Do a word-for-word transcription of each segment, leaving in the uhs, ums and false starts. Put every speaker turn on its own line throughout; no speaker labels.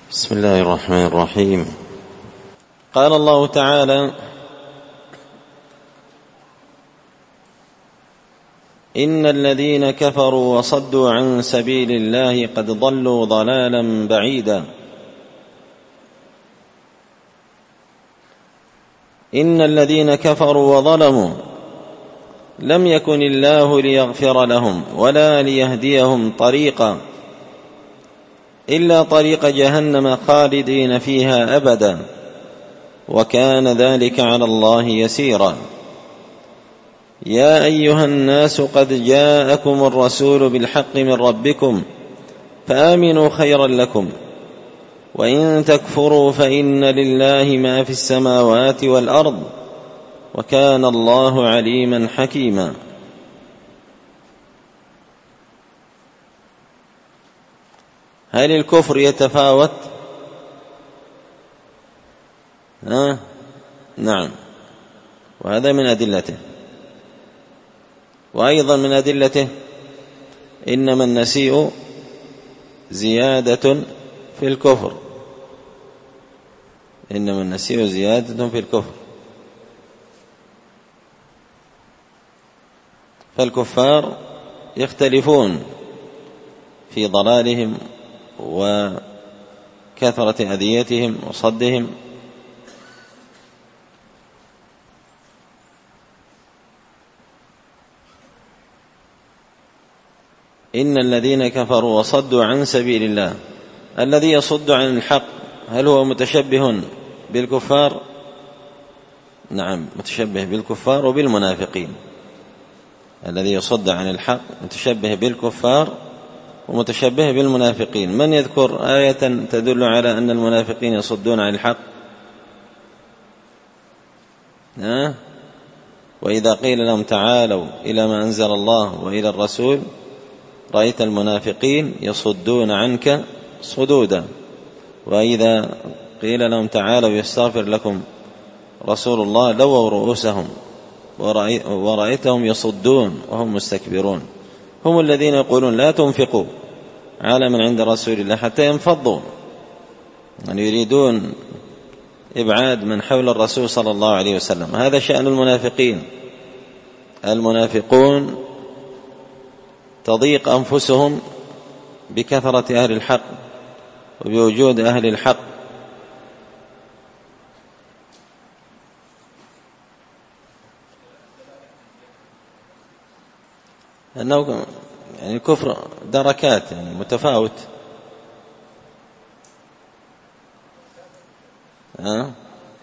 بسم الله الرحمن الرحيم. قال الله تعالى: إن الذين كفروا وصدوا عن سبيل الله قد ضلوا ضلالا بعيدا. إن الذين كفروا وظلموا لم يكن الله ليغفر لهم ولا ليهديهم طريقا إلا طريق جهنم خالدين فيها أبدا، وكان ذلك على الله يسيرا. يا أيها الناس قد جاءكم الرسول بالحق من ربكم فآمنوا خيرا لكم، وإن تكفروا فإن لله ما في السماوات والأرض، وكان الله عليما حكيما. هل الكفر يتفاوت؟ آه؟ نعم، وهذا من أدلته. وأيضا من أدلته إنما النسيء زيادة في الكفر، إنما النسيء زيادة في الكفر. فالكفار يختلفون في ضلالهم وكثرة أذيتهم وصدهم. إن الذين كفروا وصدوا عن سبيل الله، الذي يصد عن الحق هل هو متشبه بالكفار؟ نعم، متشبه بالكفار وبالمنافقين. الذي يصد عن الحق متشبه بالكفار ومتشبه بالمنافقين. من يذكر آية تدل على أن المنافقين يصدون عن الحق؟ ها؟ وإذا قيل لهم تعالوا إلى ما أنزل الله وإلى الرسول رأيت المنافقين يصدون عنك صدودا، وإذا قيل لهم تعالوا يستغفر لكم رسول الله لووا رؤوسهم ورأيتهم يصدون وهم مستكبرون. هم الذين يقولون لا تنفقوا على من عند رسول الله حتى ينفضوا، يعني يريدون إبعاد من حول الرسول صلى الله عليه وسلم. هذا شأن المنافقين. المنافقون تضيق أنفسهم بكثرة أهل الحق وبوجود أهل الحق، أنه يعني الكفر دركات، يعني متفاوت. ها؟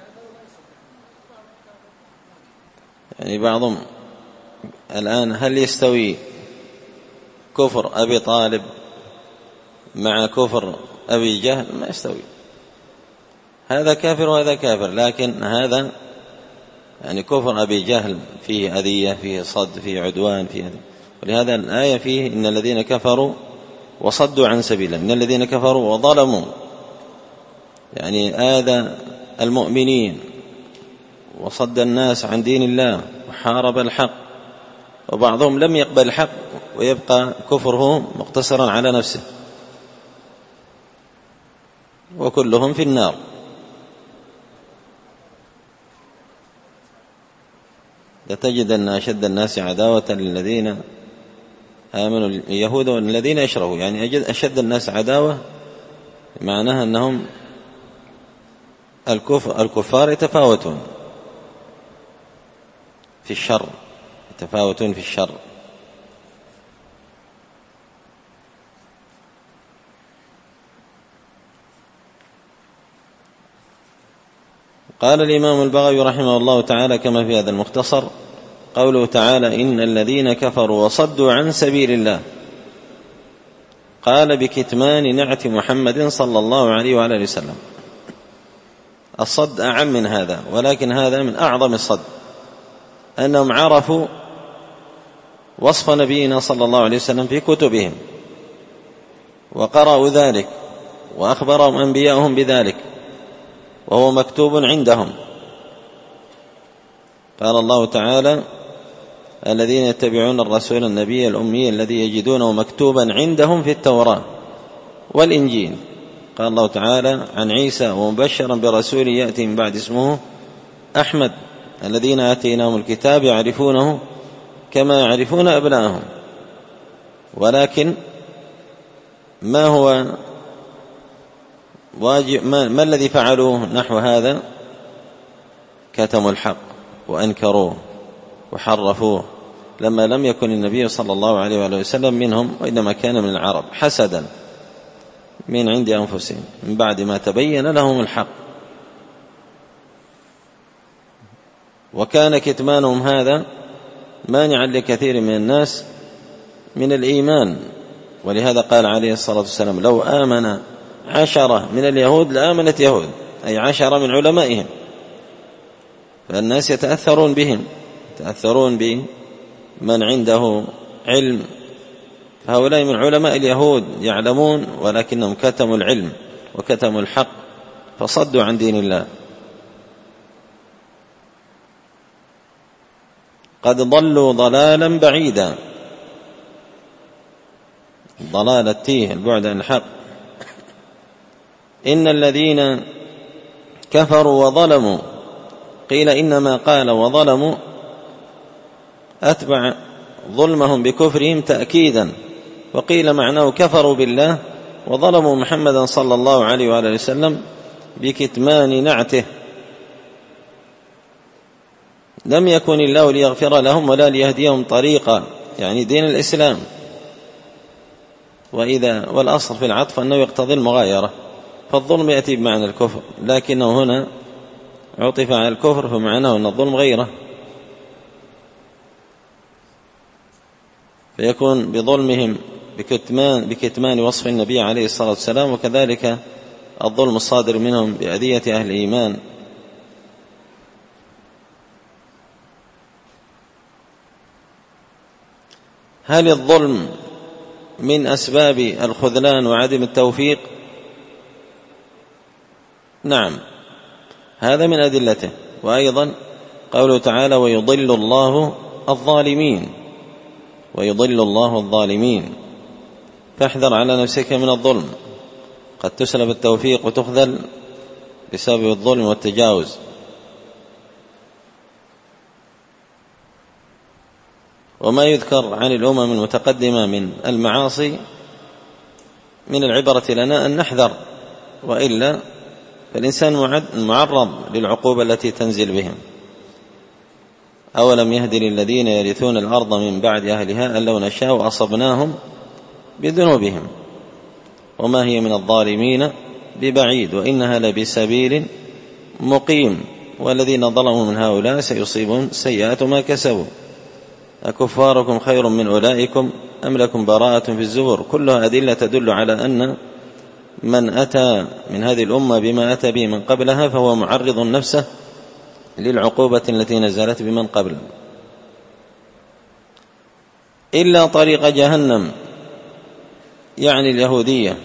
يعني بعضهم الآن هل يستوي كفر أبي طالب مع كفر أبي جهل؟ ما يستوي. هذا كافر وهذا كافر، لكن هذا يعني كفر أبي جهل فيه أذية، فيه صد، فيه عدوان، فيه أذية. ولهذا الآية فيه إن الذين كفروا وصدوا عن سبيل الله، إن الذين كفروا وظلموا، يعني آذى المؤمنين وصد الناس عن دين الله وحارب الحق، وبعضهم لم يقبل الحق ويبقى كفره مقتصرا على نفسه، وكلهم في النار. لتجد أن أشد الناس عداوة للذين آمنوا اليهود والذين أشركوا، يعني أشد الناس عداوة معناها أنهم الكفر الكفار يتفاوتون في الشر، يتفاوتون في الشر. قال الإمام البغوي رحمه الله تعالى كما في هذا المختصر: قوله تعالى إن الذين كفروا وصدوا عن سبيل الله، قال بكتمان نعت محمد صلى الله عليه وعلى وسلم. الصد أعم من هذا، ولكن هذا من أعظم الصد، أنهم عرفوا وصف نبينا صلى الله عليه وسلم في كتبهم وقرأوا ذلك وأخبرهم أنبياءهم بذلك وهو مكتوب عندهم. قال الله تعالى الذين يتبعون الرسول النبي الأمي الذي يجدونه مكتوبا عندهم في التوراة والإنجيل قال الله تعالى عن عيسى ومبشرا برسول يأتي من بعد اسمه أحمد الذين آتيناهم الكتاب يعرفونه كما يعرفون أبناءهم. ولكن ما هو واجب ما, ما الذي فعلوه نحو هذا؟ كتموا الحق وأنكروه وحرفوه لما لم يكن النبي صلى الله عليه وآله وسلم منهم، وإنما كان من العرب حسدا من عند أنفسهم من بعد ما تبين لهم الحق. وكان كتمانهم هذا مانعا لكثير من الناس من الإيمان. ولهذا قال عليه الصلاة والسلام لو آمن عشرة من اليهود لآمنت يهود، أي عشرة من علمائهم. فالناس يتأثرون بهم، يتأثرون بمن عنده علم. فهؤلاء من علماء اليهود يعلمون ولكنهم كتموا العلم وكتموا الحق فصدوا عن دين الله. قد ضلوا ضلالا بعيدا، ضلال التيه البعد عن الحق. إن الذين كفروا وظلموا، قيل إنما قال وظلموا أتبع ظلمهم بكفرهم تأكيدا، وقيل معناه كفروا بالله وظلموا محمدا صلى الله عليه وآله وسلم بكتمان نعته. لم يكن الله ليغفر لهم ولا ليهديهم طريقا، يعني دين الإسلام. وإذا والأصل في العطف أنه يقتضي المغايرة، فالظلم يأتي بمعنى الكفر، لكنه هنا عطف على الكفر فمعناه أن الظلم غيره، فيكون بظلمهم بكتمان, بكتمان وصف النبي عليه الصلاة والسلام، وكذلك الظلم الصادر منهم بأذية أهل الإيمان. هل الظلم من أسباب الخذلان وعدم التوفيق؟ نعم، هذا من أدلته. وأيضا قوله تعالى ويضل الله الظالمين، ويضل الله الظالمين. فاحذر على نفسك من الظلم، قد تسلب التوفيق وتخذل بسبب الظلم والتجاوز. وما يذكر عن الأمم المتقدمة من المعاصي من العبرة لنا أن نحذر، وإلا فالإنسان معرض للعقوبة التي تنزل بهم. أولم يهد للذين يرثون الأرض من بعد أهلها أن لو نشاء أصبناهم بذنوبهم وما هي من الظالمين ببعيد وإنها لبسبيل مقيم والذين ظلموا من هؤلاء سيصيبهم سيئات ما كسبوا أكفاركم خير من أولئكم أم لكم براءة في الزبر. كلها أدلة تدل على أن من أتى من هذه الأمة بما أتى به من قبلها فهو معرض نفسه للعقوبة التي نزلت بمن قبل. إلا طريق جهنم، يعني اليهودية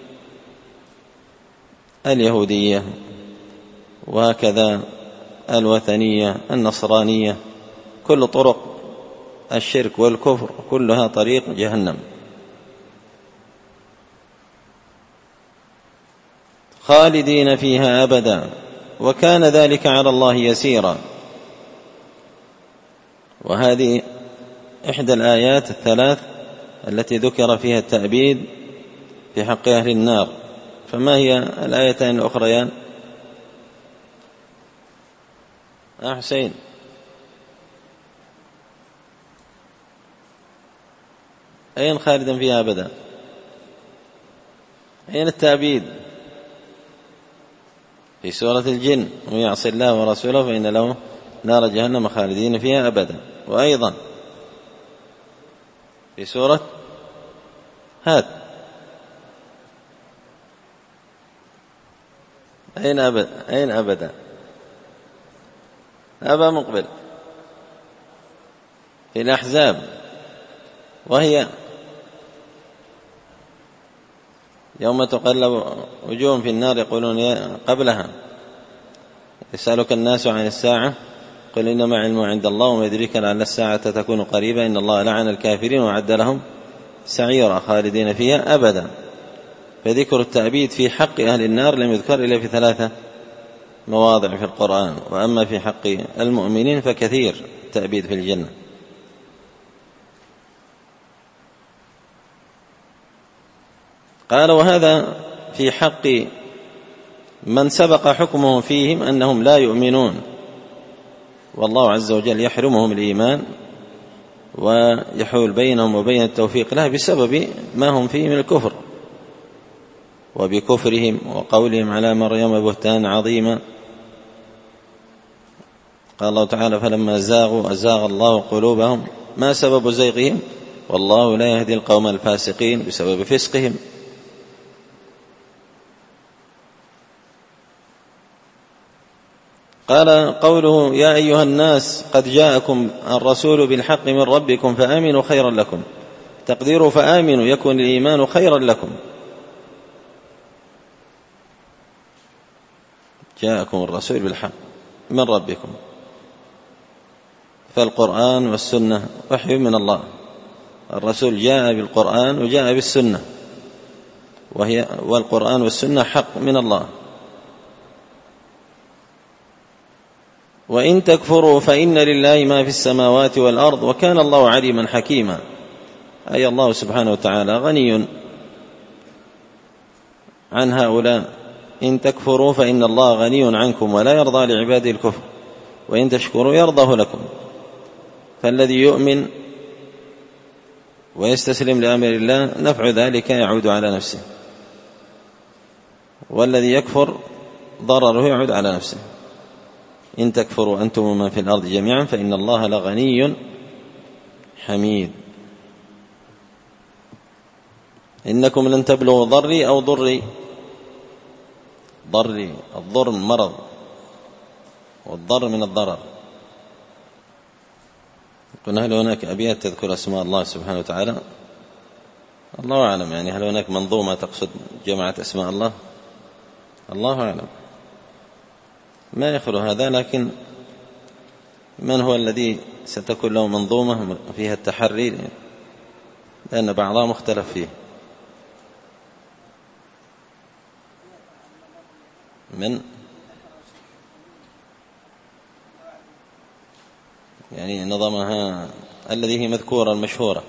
اليهودية وهكذا الوثنية النصرانية، كل طرق الشرك والكفر كلها طريق جهنم. خالدين فيها أبدا وكان ذلك على الله يسيرا. وهذه إحدى الآيات الثلاث التي ذكر فيها التأبيد في حق أهل النار. فما هي الآيتين الأخريان؟ آه حسين، أين خالدا فيها أبدا؟ أين التأبيد؟ في سورة الجن ومن يعص الله ورسوله فإن له نار جهنم خالدين فيها أبدا. وأيضا في سورة هاد أين أبدا؟ أين أبدا؟ أبا مقبل في الأحزاب، وهي يوم تقلب وجوههم في النار يقولون قبلها يسألك الناس عن الساعة قل إنما علمه عند الله وما يدريك لعل الساعة تكون قريبة إن الله لعن الكافرين وعد لهم سعيرا خالدين فيها أبدا. فذكر التأبيد في حق أهل النار لم يذكر إلا في ثلاثة مواضع في القرآن، وأما في حق المؤمنين فكثير التأبيد في الجنة. قال وهذا في حق من سبق حكمه فيهم أنهم لا يؤمنون، والله عز وجل يحرمهم الإيمان ويحول بينهم وبين التوفيق له بسبب ما هم فيه من الكفر، وبكفرهم وقولهم على مريم بهتانا عظيما. قال الله تعالى فلما زاغوا أزاغ الله قلوبهم. ما سبب زيغهم؟ والله لا يهدي القوم الفاسقين، بسبب فسقهم. قال قوله يا أيها الناس قد جاءكم الرسول بالحق من ربكم فآمنوا خيرا لكم، تقدير فآمنوا يكون الإيمان خيرا لكم. جاءكم الرسول بالحق من ربكم، فالقرآن والسنة وحي من الله. الرسول جاء بالقرآن وجاء بالسنة، وهي والقرآن والسنة حق من الله. وإن تكفروا فإن لله ما في السماوات والأرض وكان الله عليما حكيما، أي الله سبحانه وتعالى غني عن هؤلاء. إن تكفروا فإن الله غني عنكم ولا يرضى لعباده الكفر، وإن تشكروا يرضه لكم. فالذي يؤمن ويستسلم لأمر الله نفع ذلك يعود على نفسه، والذي يكفر ضرره يعود على نفسه. إن تكفروا أنتم ومن في الأرض جميعا فإن الله لغني حميد. إنكم لن تبلغوا ضري أو ضري. ضري الضر من مرض، والضر من الضرر. قلنا هل هناك أبيات تذكر أسماء الله سبحانه وتعالى؟ الله أعلم، يعني هل هناك منظومة تقصد جماعة أسماء الله؟ الله أعلم، ما يخلو هذا. لكن من هو الذي ستكون له منظومة فيها التحري، لأن بعضها مختلف فيه. من يعني نظمها الذي هي مذكورة المشهورة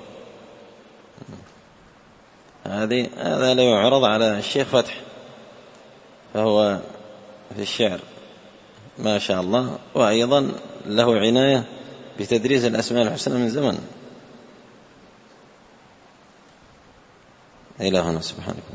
هذه، هذا لا يعرض على الشيخ فتح، فهو في الشعر ما شاء الله، وأيضا له عناية بتدريس الأسماء الحسنى من زمن. إلى هنا سبحانك.